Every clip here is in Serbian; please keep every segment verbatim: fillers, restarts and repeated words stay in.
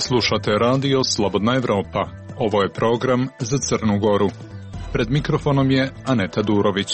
Slušate radio Slobodna Evropa. Ovo je program za Crnu Goru. Pred mikrofonom je Aneta Durović.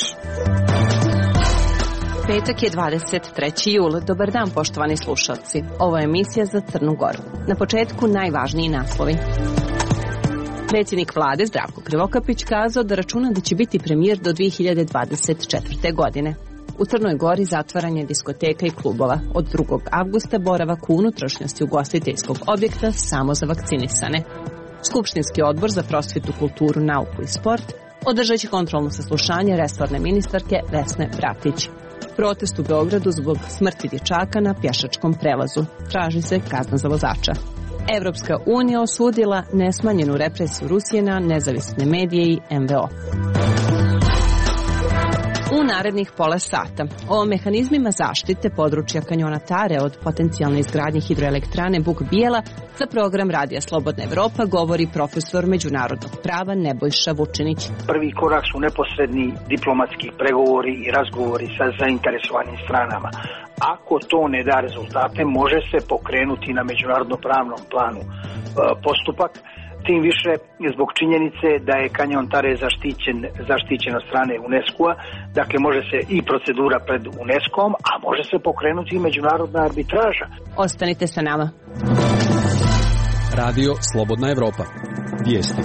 Petak je dvadeset treći jul. Dobar dan, poštovani slušalci. Ovo je emisija za Crnu Goru. Na početku najvažniji naslovi. Predsjednik vlade Zdravko Krivokapić kazao da računa da će biti premijer do dvije hiljade dvadeset četvrte. godine. U Crnoj Gori zatvaranje diskoteka i klubova. Od drugog avgusta boravak u unutrašnjosti ugostiteljskog objekta samo za vakcinisane. Skupštinski odbor za prosvjetu, kulturu, nauku i sport održat će kontrolno saslušanje resorne ministarke Vesne Bratić. Protest u Beogradu zbog smrti dječaka na pješačkom prelazu. Traži se kazna za vozača. Evropska unija osudila nesmanjenu represiju Rusije na nezavisne medije i em ve o. U narednih pola sata o mehanizmima zaštite područja kanjona Tare od potencijalne izgradnje hidroelektrane Buk Bijela za program Radija Slobodna Evropa govori profesor međunarodnog prava Nebojša Vučinić. Prvi korak su neposredni diplomatski pregovori i razgovori sa zainteresovanim stranama. Ako to ne da rezultate, može se pokrenuti na međunarodno-pravnom planu e, postupak. Tim više zbog činjenice da je kanjon Tare zaštićen, zaštićen od strane UNESCO-a, dakle može se i procedura pred UNESCO-om, a može se pokrenuti i međunarodna arbitraža. Ostanite sa nama. Radio Slobodna Evropa. Vijesti.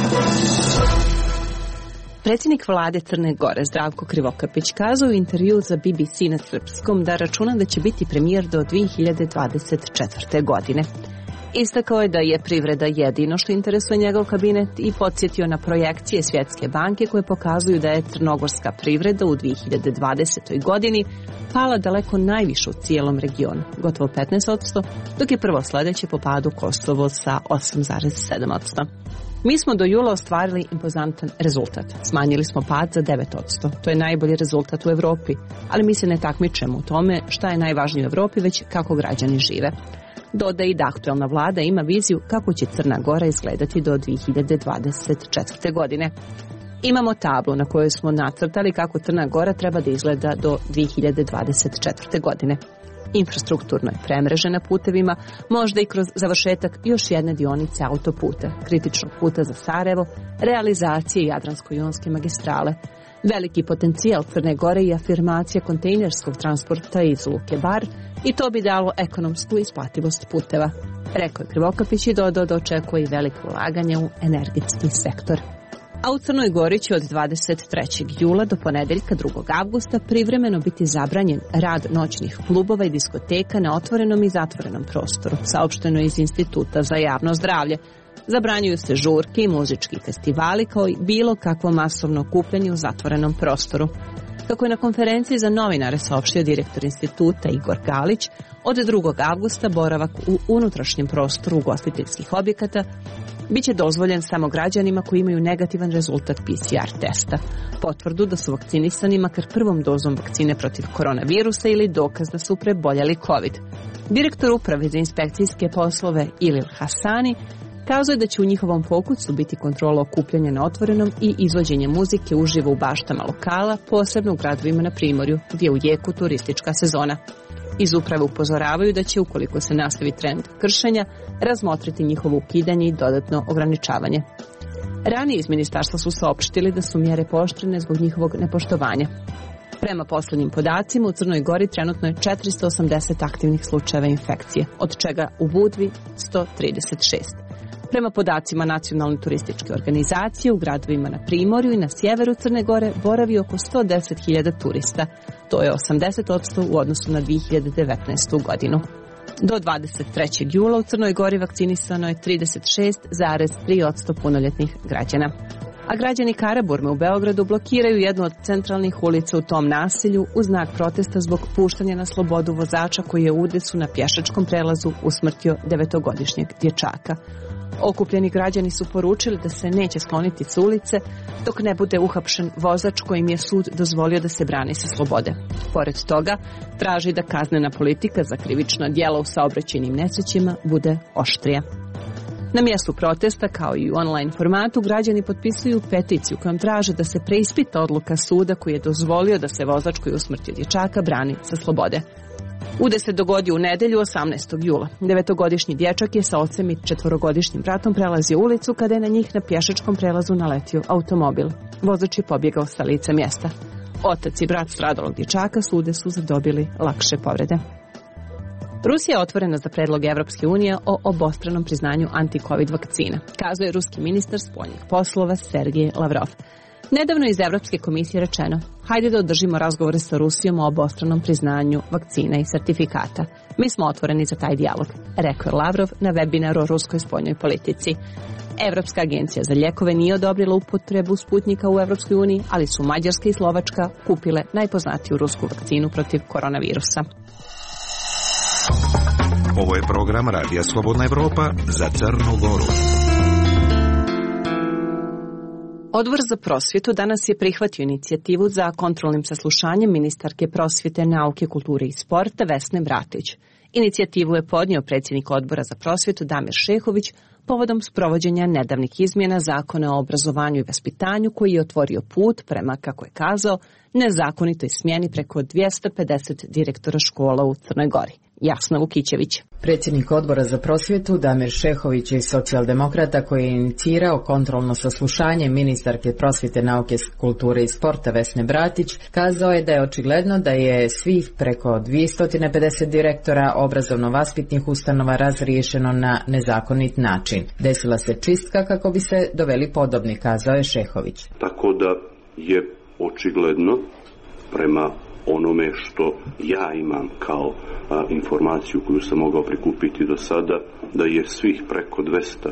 Predsjednik vlade Crne Gore Zdravko Krivokapić kazao u intervju za be be ce na srpskom da računa da će biti premijer do dvije hiljade dvadeset četvrte. godine. Istakao je da je privreda jedino što interesuje njegov kabinet i podsjetio na projekcije Svjetske banke koje pokazuju da je crnogorska privreda u dvije hiljade dvadesetoj. godini pala daleko najviše u cijelom regionu, gotovo petnaest posto, dok je prvo sljedeće po padu Kosovo sa osam zarez sedam posto. Mi smo do jula ostvarili impozantan rezultat. Smanjili smo pad za devet posto. To je najbolji rezultat u Europi, ali mi se ne takmičemo u tome šta je najvažnije u Europi, već kako građani žive. Dodaje da aktualna vlada ima viziju kako će Crna Gora izgledati do dvije hiljade dvadeset četvrte. godine. Imamo tablu na kojoj smo nacrtali kako Crna Gora treba da izgleda do dvije hiljade dvadeset četvrte. godine. Infrastrukturno je premrežena putevima, možda i kroz završetak još jedne dionice autoputa, kritičnog puta za Sarajevo, realizacije Jadransko-jonske magistrale. Veliki potencijal Crne Gore i afirmacija kontejnerskog transporta iz luke Bar, i to bi dalo ekonomsku isplativost puteva. Rekao je Krivokapić i dodao da očekuje i veliko ulaganje u energetski sektor. A u Crnoj Gori će od dvadeset trećeg jula do ponedjeljka drugog avgusta privremeno biti zabranjen rad noćnih klubova i diskoteka na otvorenom i zatvorenom prostoru, saopšteno iz Instituta za javno zdravlje. Zabranjuju se žurke i muzički festivali kao i bilo kakvo masovno okupljanje u zatvorenom prostoru. Kako je na konferenciji za novinare saopštio direktor instituta Igor Galić, od drugog avgusta boravak u unutrašnjem prostoru ugostiteljskih objekata biće dozvoljen samo građanima koji imaju negativan rezultat pe ce er testa, potvrdu da su vakcinisani makar prvom dozom vakcine protiv koronavirusa ili dokaz da su preboljeli COVID. Direktor uprave za inspekcijske poslove Ilil Hasani kazao je da će u njihovom fokusu biti kontrola okupljanja na otvorenom i izvođenje muzike uživo u baštama lokala, posebno u gradovima na Primorju, gdje je u jeku turistička sezona. Iz uprave upozoravaju da će, ukoliko se nastavi trend kršenja, razmotriti njihovo ukidanje i dodatno ograničavanje. Ranije iz ministarstva su saopštili da su mjere pooštrene zbog njihovog nepoštovanja. Prema posljednjim podacima, u Crnoj Gori trenutno je četiristo osamdeset aktivnih slučajeva infekcije, od čega u Budvi sto trideset šest. Prema podacima Nacionalne turističke organizacije, u gradovima na Primorju i na sjeveru Crne Gore boravi oko sto deset hiljada turista. To je osamdeset posto u odnosu na dvije hiljade devetnaestu. godinu. Do dvadeset trećeg jula u Crnoj Gori vakcinisano je trideset šest zarez tri posto punoljetnih građana. A građani Karaburme u Beogradu blokiraju jednu od centralnih ulica u tom naselju u znak protesta zbog puštanja na slobodu vozača koji je u udesu na pješačkom prelazu usmrtio devetogodišnjeg dječaka. Okupljeni građani su poručili da se neće skloniti s ulice dok ne bude uhapšen vozač kojim je sud dozvolio da se brani sa slobode. Pored toga, traži da kaznena politika za krivično djelo u saobraćajnim nesrećima bude oštrija. Na mjestu protesta, kao i u online formatu, građani potpisuju peticiju kojom traže da se preispita odluka suda koji je dozvolio da se vozač koji je usmrtio dječaka brani sa slobode. Ude se dogodio u nedelju osamnaestog jula. Devetogodišnji dječak je sa ocem i četvorogodišnjim bratom prelazio ulicu kada je na njih na pješačkom prelazu naletio automobil. Vozač je pobjegao sa lica mjesta. Otac i brat stradalog dječaka sude su zadobili lakše povrede. Rusija je otvorena za predlog Evropske unije o obostranom priznanju anti-covid vakcina, kazuje ruski ministar spoljnih poslova Sergej Lavrov. Nedavno iz Evropske komisije rečeno, hajde da održimo razgovore sa Rusijom o obostranom priznanju vakcina i sertifikata. Mi smo otvoreni za taj dijalog, rekao je Lavrov na webinaru o ruskoj spoljnoj politici. Evropska agencija za lijekove nije odobrila upotrebu Sputnika u Evropskoj uniji, ali su Mađarska i Slovačka kupile najpoznatiju rusku vakcinu protiv koronavirusa. Ovo je program Radija Slobodna Evropa za Crnu Goru. Odbor za prosvjetu danas je prihvatio inicijativu za kontrolnim saslušanjem ministarke prosvjete, nauke, kulture i sporta Vesne Bratić. Inicijativu je podnio predsjednik Odbora za prosvjetu Damir Šehović povodom sprovođenja nedavnih izmjena Zakona o obrazovanju i vaspitanju koji je otvorio put prema, kako je kazao, nezakonitoj smjeni preko dvjesto pedeset direktora škola u Crnoj Gori. Jasna Vukićević. Predsjednik Odbora za prosvjetu Damir Šehović je socijaldemokrata koji je inicirao kontrolno saslušanje ministarke prosvjete, nauke, kulture i sporta Vesne Bratić, kazao je da je očigledno da je svih preko dvjesto pedeset direktora obrazovno-vaspitnih ustanova razriješeno na nezakonit način. Desila se čistka kako bi se doveli podobni, kazao je Šehović. Tako da je očigledno prema onome što ja imam kao a, informaciju koju sam mogao prikupiti do sada, da je svih preko dvjesto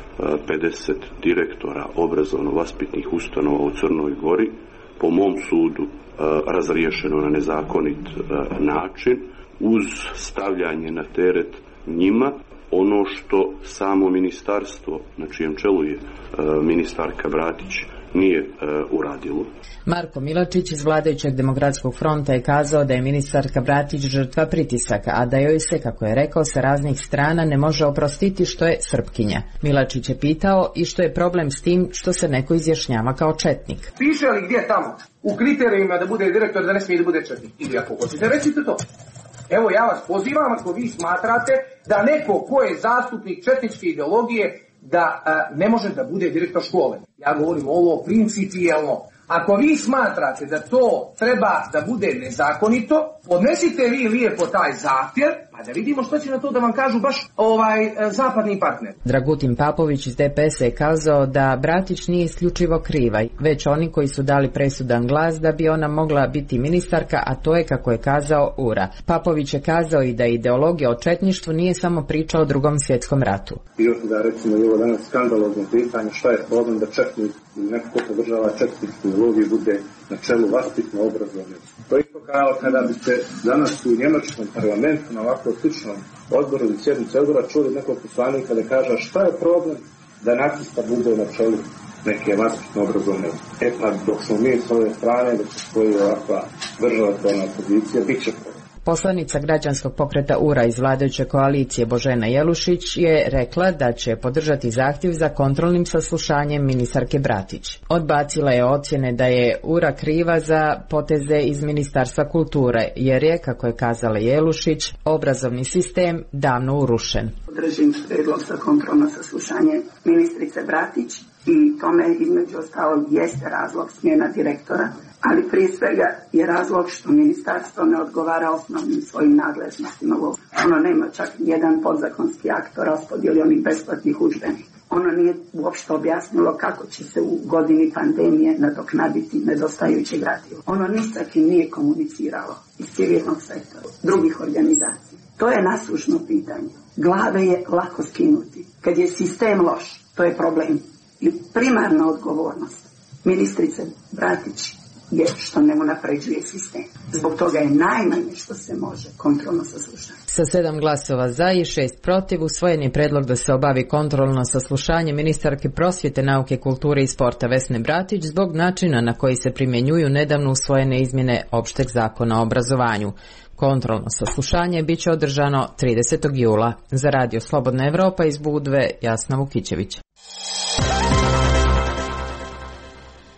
pedeset direktora obrazovno-vaspitnih ustanova u Crnoj Gori po mom sudu a, razriješeno na nezakonit a, način uz stavljanje na teret njima ono što samo ministarstvo, na čijem čelu je a, ministarka Bratić, nije e, uradilo. Marko Milačić iz vladajućeg Demokratskog fronta je kazao da je ministarka Bratić žrtva pritisaka, a da joj se, kako je rekao, sa raznih strana ne može oprostiti što je Srpkinja. Milačić je pitao i što je problem s tim što se neko izjašnjava kao četnik. Piše li gdje tamo u kriterijima da bude direktor da ne smije da bude četnik? Ili ako hoćete, recite to. Evo, ja vas pozivam, ako vi smatrate da neko ko je zastupnik četničke ideologije da a, ne može da bude direktor škole. Ja govorim ovo principijelno. Ako vi smatrate da to treba da bude nezakonito, podnesite vi lijepo taj zahtjev, pa da vidimo što će na to da vam kažu baš ovaj zapadni partner. Dragutin Papović iz D P S-a je kazao da Bratić nije isključivo kriva, već oni koji su dali presudan glas da bi ona mogla biti ministarka, a to je, kako je kazao, U R A. Papović je kazao i da ideologija o četništvu nije samo priča o Drugom svjetskom ratu. Bio da recimo je ovo danas skandalozno pitanje šta je problem da četnik ili neko ko podržava četničku ideologiju bude na čelu vaspitno obrazovanja. To je isto kao kada bi se danas u njemačkom parlamentu na ovako sličnom odboru ili sjednici odbora čuli nekog poslanika da kaže šta je problem da nacista bude na čelu neke vaspitno obrazovne. E pa dok smo mi s ove strane da se stoji ovakva državotvorna pozicija, bit će problem. Poslanica građanskog pokreta U R A iz vladajuće koalicije Božena Jelušić je rekla da će podržati zahtjev za kontrolnim saslušanjem ministarke Bratić. Odbacila je ocjene da je U R A kriva za poteze iz Ministarstva kulture, jer je, kako je kazala Jelušić, obrazovni sistem davno urušen. Podržim predlog za kontrolno saslušanje ministrice Bratić i tome između ostalog jeste razlog smjena direktora, ali prije svega je razlog što ministarstvo ne odgovara osnovnim svojim nadležnostima. Ono nema čak jedan podzakonski akt o raspodjeli onih besplatnih udžbenika. Ono nije uopšte objasnilo kako će se u godini pandemije nadoknaditi nedostajuće gradivo. Ono ničak i nije komuniciralo iz civilnog sektora, drugih organizacija. To je nasušno pitanje. Glave je lako skinuti. Kad je sistem loš, to je problem. I primarna odgovornost ministrice Bratić je što ne unapređuje sistem. Zbog toga je najmanje što se može kontrolno saslušati. Sa sedam glasova za i šest protiv usvojen je predlog da se obavi kontrolno saslušanje ministarke prosvjete, nauke, kulture i sporta Vesne Bratić zbog načina na koji se primjenjuju nedavno usvojene izmjene opšteg zakona o obrazovanju. Kontrolno saslušanje bit će održano tridesetog jula. Za Radio Slobodna Evropa iz Budve, Jasna Vukićević.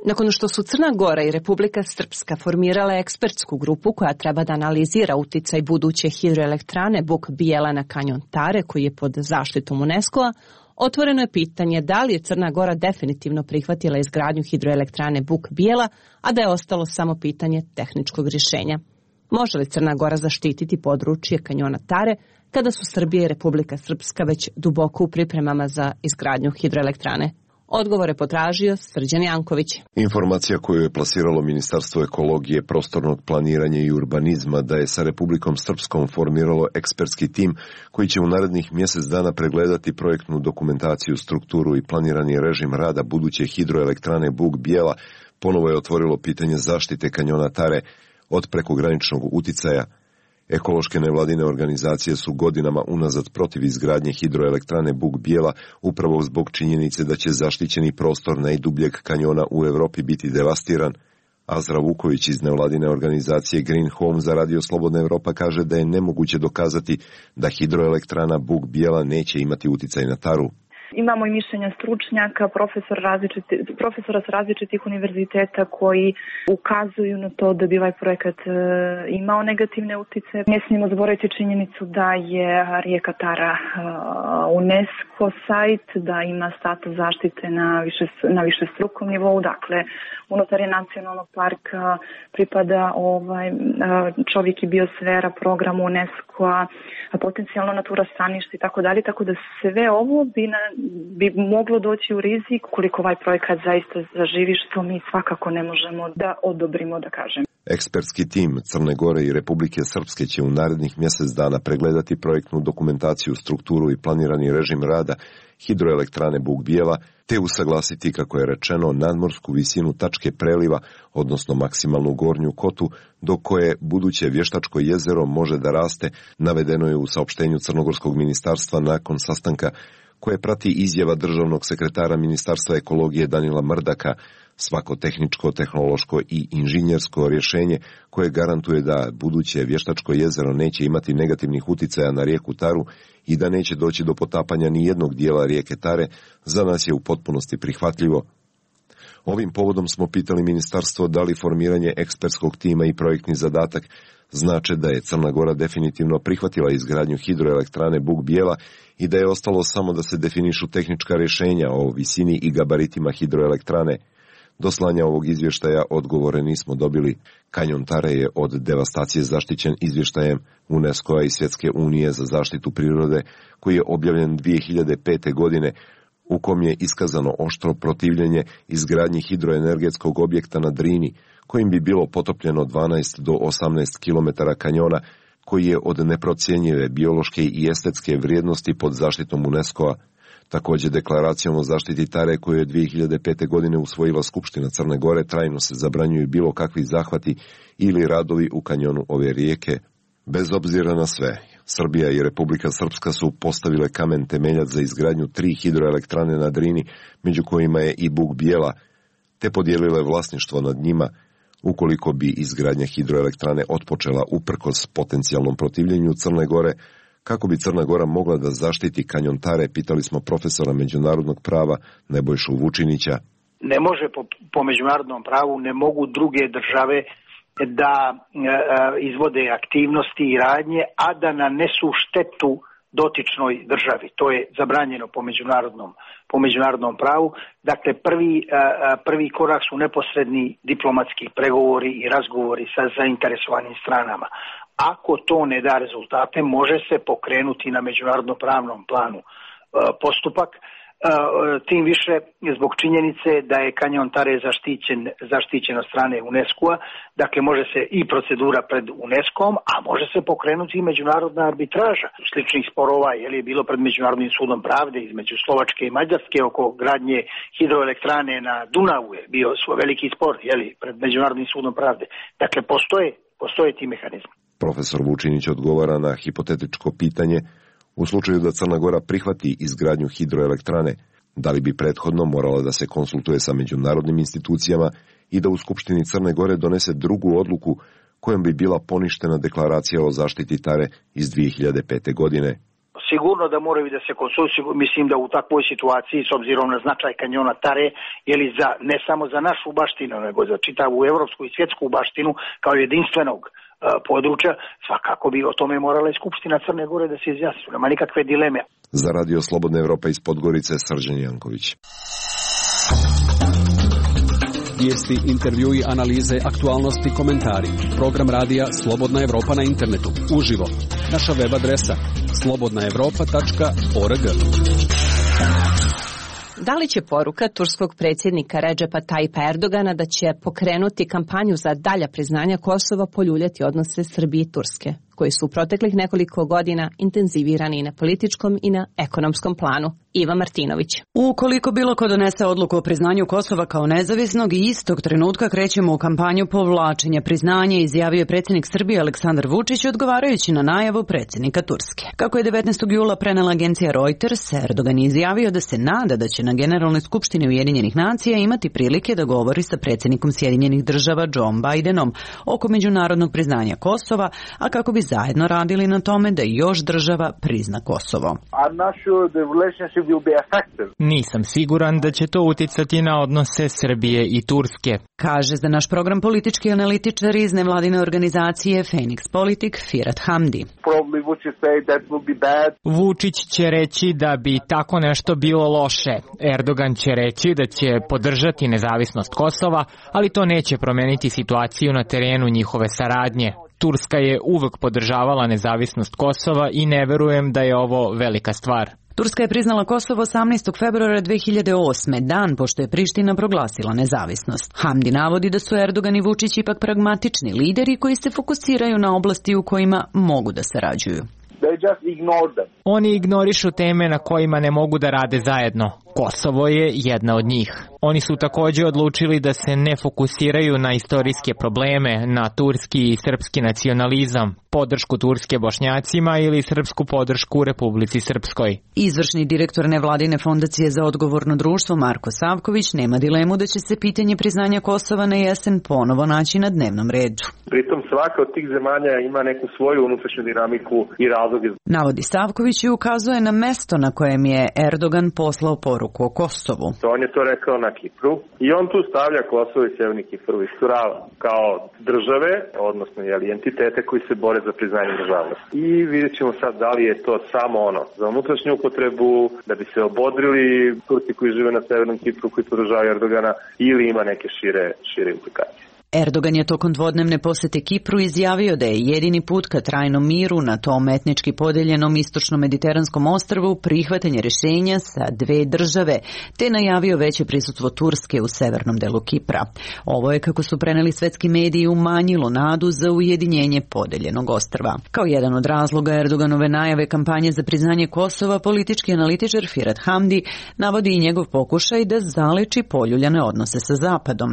Nakon što su Crna Gora i Republika Srpska formirale ekspertsku grupu koja treba da analizira uticaj buduće hidroelektrane Buk Bijela na kanjon Tare, koji je pod zaštitom UNESCO-a, otvoreno je pitanje da li je Crna Gora definitivno prihvatila izgradnju hidroelektrane Buk Bijela, a da je ostalo samo pitanje tehničkog rješenja. Može li Crna Gora zaštititi područje kanjona Tare kada su Srbija i Republika Srpska već duboko u pripremama za izgradnju hidroelektrane? Odgovor je potražio Srđan Janković. Informacija koju je plasiralo Ministarstvo ekologije, prostornog planiranja i urbanizma da je sa Republikom Srpskom formiralo ekspertski tim koji će u narednih mjesec dana pregledati projektnu dokumentaciju, strukturu i planirani režim rada buduće hidroelektrane Buk Bijela, ponovo je otvorilo pitanje zaštite kanjona Tare od prekograničnog uticaja. Ekološke nevladine organizacije su godinama unazad protiv izgradnje hidroelektrane Buk Bijela upravo zbog činjenice da će zaštićeni prostor najdubljeg kanjona u Europi biti devastiran. Azra Vuković iz nevladine organizacije Green Home za Radio Slobodna Evropa kaže da je nemoguće dokazati da hidroelektrana Buk Bijela neće imati uticaj na Taru. Imamo i mišljenja stručnjaka, profesor različiti, profesora s različitih univerziteta koji ukazuju na to da bi ovaj projekat e, imao negativne utice. Ne smijemo zaboraviti činjenicu da je rijeka Tara e, UNESCO sajt, da ima status zaštite na više, na višestrukom nivou, dakle unutar je nacionalnog parka pripada ovaj, čovjek i biosfera programu UNESCO-a, potencijalno natura stanište i tako dalje, tako da sve ovo bi, na, bi moglo doći u rizik koliko ovaj projekat zaista zaživi, što mi svakako ne možemo da odobrimo, da kažem. Ekspertski tim Crne Gore i Republike Srpske će u narednih mjesec dana pregledati projektnu dokumentaciju, strukturu i planirani režim rada hidroelektrane Buk Bijela, te usaglasiti, kako je rečeno, nadmorsku visinu tačke preliva, odnosno maksimalnu gornju kotu, do koje buduće vještačko jezero može da raste, navedeno je u saopštenju Crnogorskog ministarstva nakon sastanka koje prati izjava državnog sekretara Ministarstva ekologije Danila Mrdaka. Svako tehničko, tehnološko i inženjersko rješenje koje garantuje da buduće vještačko jezero neće imati negativnih uticaja na rijeku Taru i da neće doći do potapanja ni jednog dijela rijeke Tare, za nas je u potpunosti prihvatljivo. Ovim povodom smo pitali ministarstvo da li formiranje ekspertskog tima i projektni zadatak znače da je Crna Gora definitivno prihvatila izgradnju hidroelektrane Buk Bijela i da je ostalo samo da se definišu tehnička rješenja o visini i gabaritima hidroelektrane. Do slanja ovog izvještaja odgovore nismo dobili. Kanjon Tare je od devastacije zaštićen izvještajem UNESCO-a i Svjetske unije za zaštitu prirode, koji je objavljen dvije hiljade pete. godine, u kom je iskazano oštro protivljenje izgradnji hidroenergetskog objekta na Drini, kojim bi bilo potopljeno dvanaest do osamnaest kilometara kanjona, koji je od neprocjenjive biološke i estetske vrijednosti pod zaštitom UNESCO-a. Također, deklaracijom o zaštiti Tare, koju je dvije hiljade pete. godine usvojila Skupština Crne Gore, trajno se zabranjuju bilo kakvi zahvati ili radovi u kanjonu ove rijeke. Bez obzira na sve, Srbija i Republika Srpska su postavile kamen temeljac za izgradnju tri hidroelektrane na Drini, među kojima je i Buk Bijela, te podijelile vlasništvo nad njima. Ukoliko bi izgradnja hidroelektrane otpočela uprkos potencijalnom protivljenju Crne Gore, kako bi Crna Gora mogla da zaštiti kanjon Tare, pitali smo profesora međunarodnog prava Nebojšu Vučinića. Ne može po, po međunarodnom pravu, ne mogu druge države da e, izvode aktivnosti i radnje, a da nanesu štetu dotičnoj državi. To je zabranjeno po međunarodnom, po međunarodnom pravu. Dakle, prvi, e, prvi korak su neposredni diplomatski pregovori i razgovori sa zainteresovanim stranama. Ako to ne da rezultate, može se pokrenuti na međunarodno pravnom planu e, postupak, e, tim više zbog činjenice da je kanjon Tare zaštićen, zaštićen od strane UNESCO-a, dakle može se i procedura pred UNESCO-om, a može se pokrenuti i međunarodna arbitraža. Sličnih sporova je li bilo pred Međunarodnim sudom pravde između Slovačke i Mađarske oko gradnje hidroelektrane na Dunavu, je bio veliki spor je li, pred Međunarodnim sudom pravde. Dakle, postoje, postoje ti mehanizmi. Profesor Vučinić odgovara na hipotetičko pitanje: u slučaju da Crna Gora prihvati izgradnju hidroelektrane, da li bi prethodno morala da se konsultuje sa međunarodnim institucijama i da u Skupštini Crne Gore donese drugu odluku kojom bi bila poništena deklaracija o zaštiti Tare iz dvije hiljade pete. godine. Sigurno da moraju da se konsultuju, mislim da u takvoj situaciji, s obzirom na značaj kanjona Tare, jeli za, ne samo za našu baštinu, nego za čitavu evropsku i svjetsku baštinu kao jedinstvenog uh, područja, svakako bi o tome morala i Skupština Crne Gore da se izjasni, nema nikakve dileme. Za Radio Slobodna Evropa iz Podgorice, Srđan Janković. Vijesti, intervjui, analize, aktualnosti, komentari. Program radija Slobodna Evropa na internetu. Uživo. Naša web adresa slobodna evropa tačka org. Da li će poruka turskog predsjednika Redžepa Tajipa Erdogana da će pokrenuti kampanju za dalja priznanja Kosova poljuljati odnose Srbije i Turske, koji su u proteklih nekoliko godina intenzivirani i na političkom i na ekonomskom planu? Iva Martinović. Ukoliko bilo ko donese odluku o priznanju Kosova kao nezavisnog, i istog trenutka krećemo u kampanju povlačenja priznanja, izjavio je predsjednik Srbije Aleksandar Vučić odgovarajući na najavu predsjednika Turske. Kako je devetnaestog jula prenela agencija Reuters, Erdogan je izjavio da se nada da će na Generalnoj skupštini Ujedinjenih nacija imati prilike da govori sa predsjednikom Sjedinjenih država Joe Bidenom oko međunarodnog priznanja Kosova, a kako bi zajedno radili na tome da još država prizna Kosovo. Nisam siguran da će to uticati na odnose Srbije i Turske, kaže za naš program politički analitičar iz nevladine organizacije Phoenix Politik Firat Hamdi. Vučić će reći da bi tako nešto bilo loše. Erdogan će reći da će podržati nezavisnost Kosova, ali to neće promeniti situaciju na terenu njihove saradnje. Turska je uvek podržavala nezavisnost Kosova i ne verujem da je ovo velika stvar. Turska je priznala Kosovo osamnaestog februara dve hiljade osme, dan pošto je Priština proglasila nezavisnost. Hamdi navodi da su Erdogan i Vučić ipak pragmatični lideri koji se fokusiraju na oblasti u kojima mogu da sarađuju. Oni ignorišu teme na kojima ne mogu da rade zajedno. Kosovo je jedna od njih. Oni su također odlučili da se ne fokusiraju na istorijske probleme, na turski i srpski nacionalizam, podršku Turske Bošnjacima ili srpsku podršku Republici Srpskoj. Izvršni direktor nevladine fondacije za odgovorno društvo Marko Savković nema dilemu da će se pitanje priznanja Kosova na jesen ponovo naći na dnevnom redu. Pritom svaka od tih zemalja ima neku svoju unutrašnju dinamiku i razloge. Navodi Savković i ukazuje na mesto na kojem je Erdogan poslao poruku o Kosovu. On je to rekao na Kipru i on tu stavlja Kosovo i Sjeverni Kipar u istu ravan kao države, odnosno jeli, entitete koji se bore za priznanje državnosti. I vidjet ćemo sad da li je to samo ono za unutrašnju upotrebu, da bi se obodrili Turci koji žive na Severnom Kipru koji podržavaju Erdogana, ili ima neke šire, šire implikacije. Erdogan je tokom dvodnevne posjete Kipru izjavio da je jedini put ka trajnom miru na tom etnički podeljenom istočno-mediteranskom ostrvu prihvatanje rješenja sa dve države, te najavio veće prisutstvo Turske u severnom delu Kipra. Ovo je, kako su preneli svetski mediji, umanjilo nadu za ujedinjenje podeljenog ostrva. Kao jedan od razloga Erdoganove najave kampanje za priznanje Kosova, politički analitičar Firat Hamdi navodi i njegov pokušaj da zaleči poljuljane odnose sa Zapadom.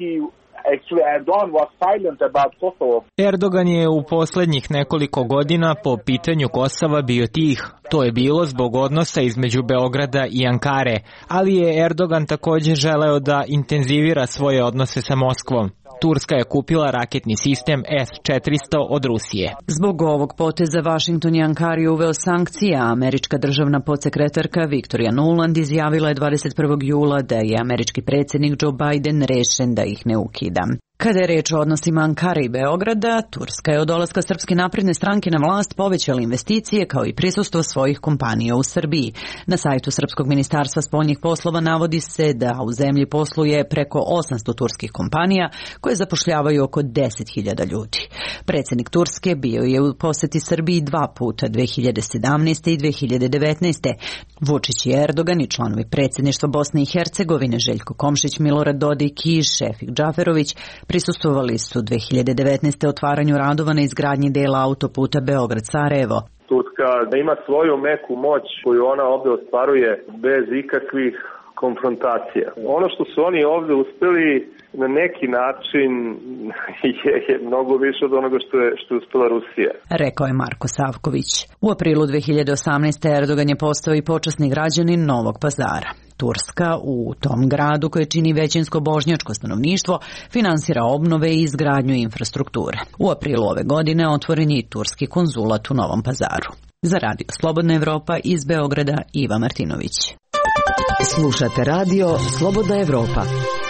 Erdogan je u posljednjih nekoliko godina po pitanju Kosova bio tih. To je bilo zbog odnosa između Beograda i Ankare, ali je Erdogan također želeo da intenzivira svoje odnose sa Moskvom. Turska je kupila raketni sistem S četiristo od Rusije. Zbog ovog poteza Washington je Ankari uveo sankcije, a američka državna podsekretarka Victoria Nuland izjavila je dvadeset prvog jula da je američki predsjednik Joe Biden rešen da ih ne ukida. Kada je reč o odnosima Ankare i Beograda, Turska je od dolaska Srpske napredne stranke na vlast povećala investicije kao i prisustvo svojih kompanija u Srbiji. Na sajtu Srpskog ministarstva spoljnih poslova navodi se da u zemlji posluje preko osamsto turskih kompanija koje zapošljavaju oko deset hiljada ljudi. Predsjednik Turske bio je u posjeti Srbiji dva puta, dve hiljade sedamnaeste. i dve hiljade devetnaeste. Vučić i Erdogan i članovi predsjedništva Bosne i Hercegovine Željko Komšić, Milorad Dodik i Šefik Džaferović prisustvovali su dve hiljade devetnaeste. otvaranju radova na izgradnji dela autoputa Beograd-Sarajevo. Turska da ima svoju meku moć koju ona ovdje ostvaruje bez ikakvih konfrontacija. Ono što su oni ovdje uspjeli na neki način je, je mnogo više od onoga što je, što je uspjela Rusija. Rekao je Marko Savković. U aprilu dve hiljade osamnaeste. Erdogan je postao i počasni građanin Novog Pazara. Turska u tom gradu, koje čini većinsko bošnjačko stanovništvo, finansira obnove i izgradnju infrastrukture. U aprilu ove godine otvoren je i turski konzulat u Novom Pazaru. Za Radio Slobodna Evropa iz Beograda Iva Martinović. Slušate radio Slobodna Evropa.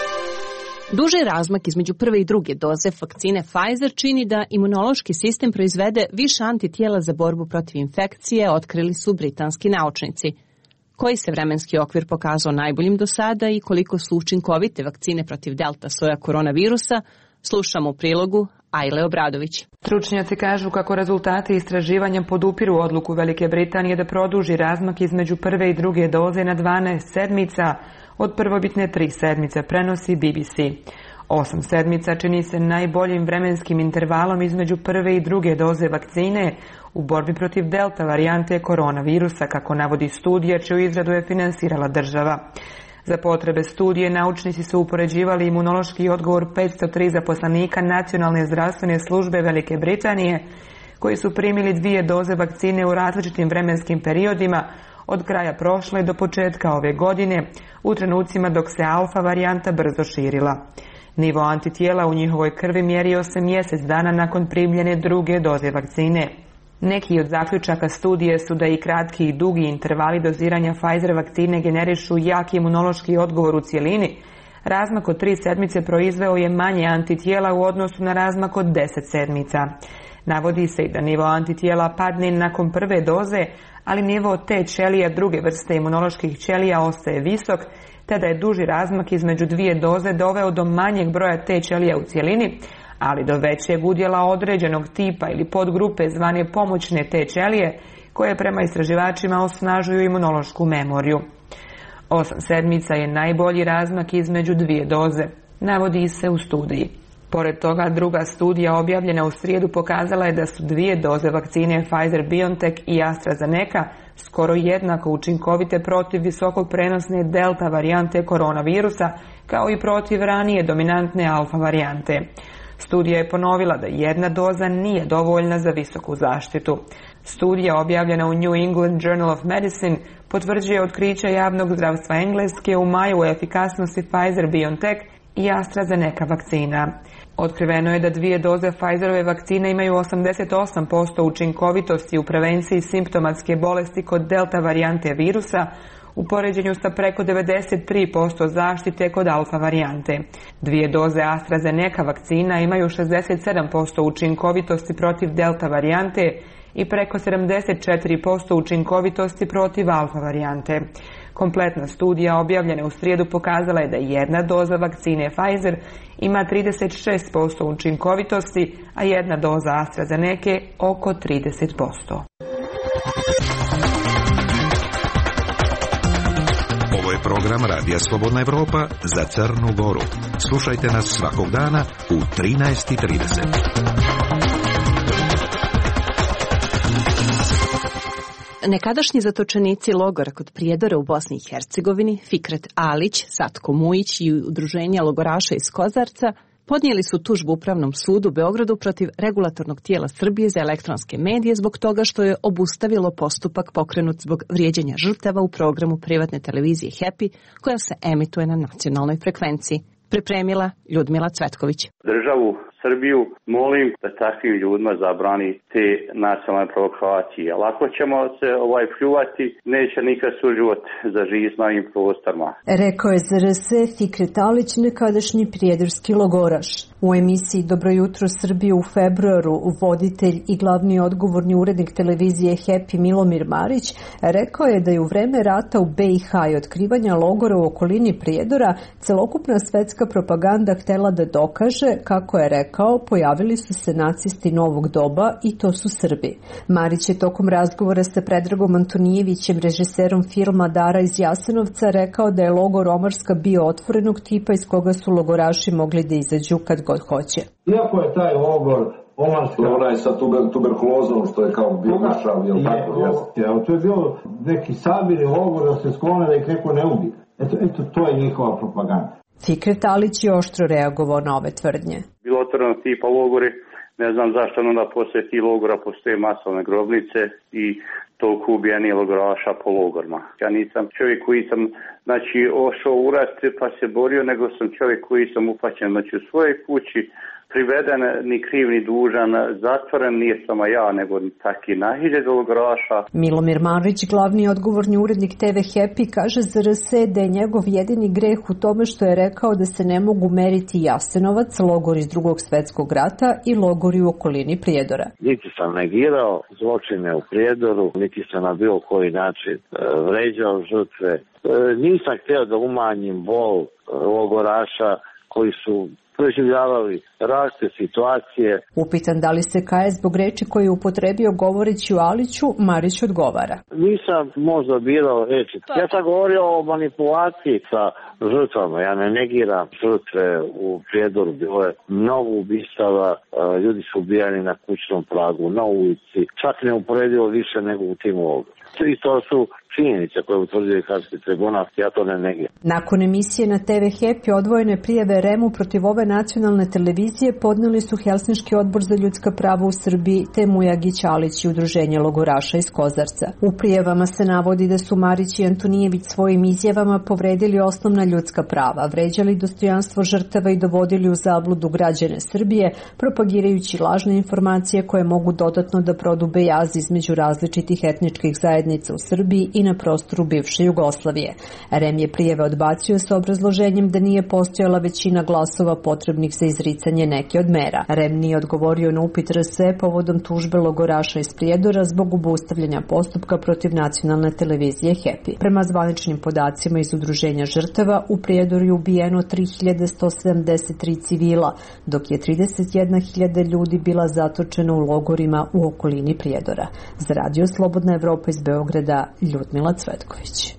Duži razmak između prve i druge doze vakcine Pfizer čini da imunološki sistem proizvede više antitijela za borbu protiv infekcije, otkrili su britanski naučnici. Koji se vremenski okvir pokazao najboljim do sada i koliko su učinkovite vakcine protiv delta soja koronavirusa, slušamo u prilogu Ajle Obradović. Stručnjaci kažu kako rezultati istraživanja podupiru odluku Velike Britanije da produži razmak između prve i druge doze na dvanaest sedmica, od prvobitne tri sedmice, prenosi B B C. Osam sedmica čini se najboljim vremenskim intervalom između prve i druge doze vakcine u borbi protiv delta varijante koronavirusa, kako navodi studija čiju izradu je finansirala država. Za potrebe studije naučnici su upoređivali imunološki odgovor petsto tri zaposlenika Nacionalne zdravstvene službe Velike Britanije, koji su primili dvije doze vakcine u različitim vremenskim periodima od kraja prošle do početka ove godine, u trenucima dok se alfa varijanta brzo širila. Nivo antitijela u njihovoj krvi mjerio se mjesec dana nakon primljene druge doze vakcine. Neki od zaključaka studije su da i kratki i dugi intervali doziranja Pfizer vakcine generišu jak imunološki odgovor u cjelini. Razmak od tri sedmice proizveo je manje antitijela u odnosu na razmak od deset sedmica. Navodi se i da nivo antitijela padne nakon prve doze, ali nivo T ćelija druge vrste imunoloških ćelija ostaje visok, te da je duži razmak između dvije doze doveo do manjeg broja T ćelija u cjelini, ali do većeg udjela određenog tipa ili podgrupe zvane pomoćne T ćelije, koje prema istraživačima osnažuju imunološku memoriju. Osam sedmica je najbolji razmak između dvije doze, navodi se u studiji. Pored toga, druga studija objavljena u srijedu pokazala je da su dvije doze vakcine Pfizer-BioNTech i AstraZeneca skoro jednako učinkovite protiv visoko prenosne delta varijante koronavirusa, kao i protiv ranije dominantne alfa varijante. Studija je ponovila da jedna doza nije dovoljna za visoku zaštitu. Studija objavljena u New England Journal of Medicine potvrđuje otkriće javnog zdravstva Engleske u maju o efikasnosti Pfizer-BioNTech i AstraZeneca vakcina. Otkriveno je da dvije doze Pfizerove vakcine imaju osamdeset osam posto učinkovitosti u prevenciji simptomatske bolesti kod delta varijante virusa, u poređenju sa preko devedeset tri posto zaštite kod alfa varijante. Dvije doze AstraZeneca vakcina imaju šezdeset sedam posto učinkovitosti protiv delta varijante i preko sedamdeset četiri posto učinkovitosti protiv alfa varijante. Kompletna studija objavljena u srijedu pokazala je da jedna doza vakcine Pfizer ima trideset šest posto učinkovitosti, a jedna doza AstraZeneca oko trideset posto. Ovo je program Radija Slobodna Evropa za Crnu Goru. Slušajte nas svakog dana u trinaest i trideset. Nekadašnji zatočenici logora kod Prijedora u Bosni i Hercegovini, Fikret Alić, Satko Mujić i udruženja logoraša iz Kozarca podnijeli su tužbu Upravnom sudu u Beogradu protiv regulatornog tijela Srbije za elektronske medije zbog toga što je obustavilo postupak pokrenut zbog vrijeđanja žrtava u programu privatne televizije Happy koja se emituje na nacionalnoj frekvenciji. Pripremila Ljudmila Cvetković. Državu Srbiju molim da takvim ljudima zabrani te nacionalne provokacije. Ali ako ćemo se ovaj pljuvati, neće nikad suživot za živ na ovim prostorima. Rekao je Z R S Fikret Alić, nekadašnji prijedorski logoraš. U emisiji Dobro jutro Srbije u februaru voditelj i glavni odgovorni urednik televizije Happy Milomir Marić rekao je da je u vreme rata u B i H i otkrivanja logora u okolini Prijedora celokupna svetska propaganda htjela da dokaže, kako je rekao, pojavili su se nacisti novog doba i to su Srbi. Marić je tokom razgovora sa Predragom Antonijevićem, režiserom filma Dara iz Jasenovca, rekao da je logor Omarska bio otvorenog tipa iz koga su logoraši mogli da izađu kad god hoće. Iako je taj logor Omarska... Onaj sa tuber, tuberkulozom što je kao bio mršav, je li tako? Je, to je bio neki sabirni logor da se sklone da ih neko ne ubije. Eto, eto, to je njihova propaganda. Fikret Alić je oštro reagovao na ove tvrdnje. Bilo otvoreno tipa logori, ne znam zašto onda poslije tih logora postoje masovne grobnice i toliko ubijeni logoraša po logorima. Ja nisam čovjek koji sam znači ošao u rat pa se borio, nego sam čovjek koji sam upaćen znači u svojoj kući, priveden ni kriv ni dužan, zatvoren nije samo ja, nego tak i na hiljade logoraša. Milomir Marić, glavni odgovorni urednik te ve Happy, kaže za er es da je njegov jedini greh u tome što je rekao da se ne mogu meriti Jasenovac, logor iz Drugog svetskog rata i logori u okolini Prijedora. Niti sam negirao zločine u Prijedoru, niti sam na bilo koji način vređao žrtve. Nisam htio da umanjim bol logoraša koji su preživljavali različite situacije. Upitan da li se kaje zbog reči koje je upotrebio govoreći o Aliću, Marić odgovara. Nisam možda birao reči. Ja sam govorio o manipulaciji sa žrtvama. Ja ne negiram žrtve u Prijedoru. Bilo je mnogo ubistava, ljudi su ubijani na kućnom pragu, na ulici. Čak ne uporedivo više nego u tim logoru. I to su činjenice koje utvrđuje Haški tribunal, ja to ne negiram. Nakon emisije na te ve Happy odvojene prijave er e mu protiv ove nacionalne televizije podneli su Helsinški odbor za ljudska prava u Srbiji te Mujagić Alić i Udruženje logoraša iz Kozarca. U prijavama se navodi da su Marić i Antonijević svojim izjavama povredili osnovna ljudska prava, vređali dostojanstvo žrtava i dovodili u zabludu građane Srbije, propagirajući lažne informacije koje mogu dodatno da prodube jaz između različitih etničkih zajednica u Srbiji i na prostoru bivše Jugoslavije. er e em je prijave odbacio sa obrazloženjem da nije postojala većina glasova potrebnih za izricanje neke od mera. er e em nije odgovorio na upit er es povodom tužbe logoraša iz Prijedora zbog obustavljanja postupka protiv nacionalne televizije Happy. Prema zvaničnim podacima iz Udruženja žrtava, u Prijedoru je ubijeno tri hiljade sto sedamdeset tri civila, dok je trideset jedna hiljada ljudi bila zatočena u logorima u okolini Prijedora. Za Radio Slobodna Evropa iz Beograda, Ljudmila Cvetković.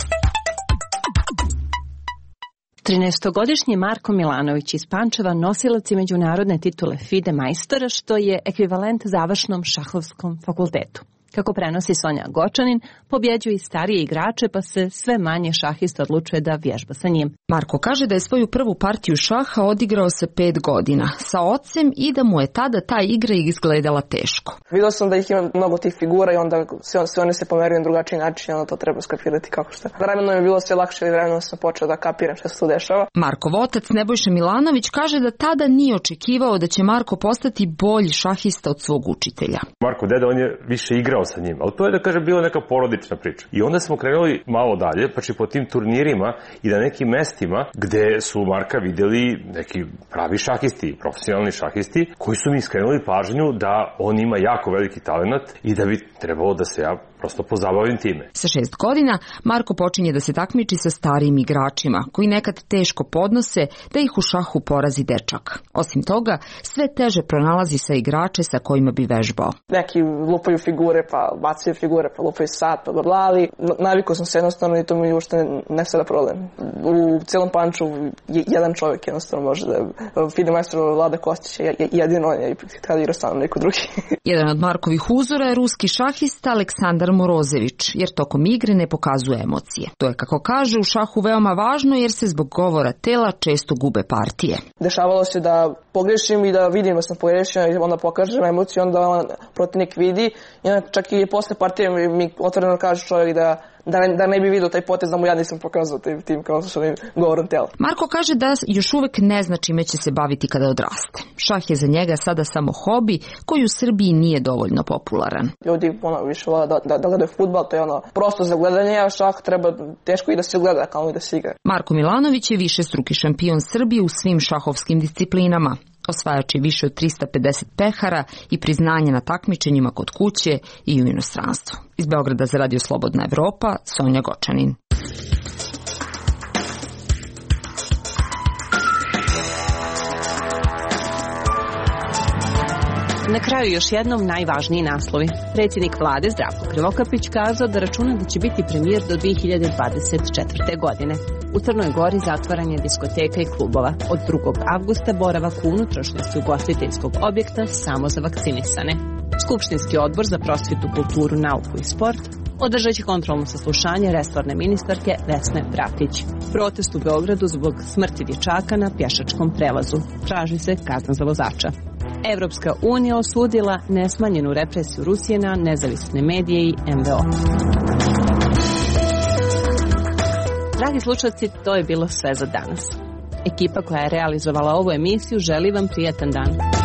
trinaestogodišnji Marko Milanović iz Pančeva nosilac je međunarodne titule FIDE majstora, što je ekvivalent završnom šahovskom fakultetu. Kako prenosi Sonja Gočanin, pobjeđuje i starije igrače, pa se sve manje šahista odlučuje da vježba sa njim. Marko kaže da je svoju prvu partiju šaha odigrao sa pet godina, sa ocem, i da mu je tada ta igra izgledala teško. Vidio sam da ih ima mnogo tih figura i onda sve, sve one se pomeruju na drugačiji način i onda to treba skapirati kako šta. Vremenom je bilo sve lakše i vremenom sam počeo da kapiram šta se tu dešava. Markov otac Nebojša Milanović kaže da tada nije očekivao da će Marko postati bolji šahista od svog učitelja. Marko deda, on je više igrao sa njim, ali to je da kaže bila neka porodična priča. I onda smo krenuli malo dalje, pa či po tim turnirima i na nekim mestima gde su Marka videli neki pravi šahisti, profesionalni šahisti, koji su mi skrenuli pažnju da on ima jako veliki talenat i da bi trebalo da se ja prosto pozabavim time. Sa šest godina Marko počinje da se takmiči sa starijim igračima, koji nekad teško podnose da ih u šahu porazi dečak. Osim toga, sve teže pronalazi sa igrače sa kojima bi vežbao. Neki lupaju figure, pa bacaju figure, pa lupaju sat, pa bla, ali navikao sam se jednostavno i to mi uopšte ne sada problem. U celom Panču jedan čovjek jednostavno može da FIDE majstor Vlada Kostić je jedino on je i kada igra stvarno neko drugi. Jedan od Markovih uzora je ruski šahista Aleksandar Morozević, jer tokom igre ne pokazuje emocije. To je, kako kaže, u šahu veoma važno jer se zbog govora tela često gube partije. Dešavalo se da pogrešim i da vidim da sam pogrešio i onda pokažem emociju, onda protivnik vidi i onda čak i posle partije mi otvoreno kaže čovjek da Da ne, da ne bi vidio taj potez da mu ja nisam pokazao tim, tim kao što je govorom tela. Marko kaže da još uvek ne zna čime će se baviti kada odraste. Šah je za njega sada samo hobi koji u Srbiji nije dovoljno popularan. Ljudi ono, više vole da, da, da gledaju fudbal, to je ono prosto za gledanje, a šah treba teško i da se gleda kao i da se igra. Marko Milanović je višestruki šampion Srbije u svim šahovskim disciplinama. Osvajač je više od trista pedeset pehara i priznanja na takmičenjima kod kuće i u inostranstvu. Iz Beograda za Radio Slobodna Evropa, Sonja Gočanin. Na kraju još jednom najvažniji naslovi. Predsjednik vlade Zdravko Krivokapić kazao da računa da će biti premijer do dve hiljade dvadeset četvrte. godine. U Crnoj Gori zatvaranje diskoteka i klubova. Od drugog avgusta boravak u unutrašnjosti ugostiteljskog objekta samo za vakcinisane. Skupštinski odbor za prosvjetu, kulturu, nauku i sport održat će kontrolno saslušanje resorne ministarke Vesne Bratić. Protest u Beogradu zbog smrti dječaka na pješačkom prelazu. Traži se kazna za vozača. Evropska unija osudila nesmanjenu represiju Rusije na nezavisne medije i em ve o. Dragi slušalci, to je bilo sve za danas. Ekipa koja je realizovala ovu emisiju želi vam prijatan dan.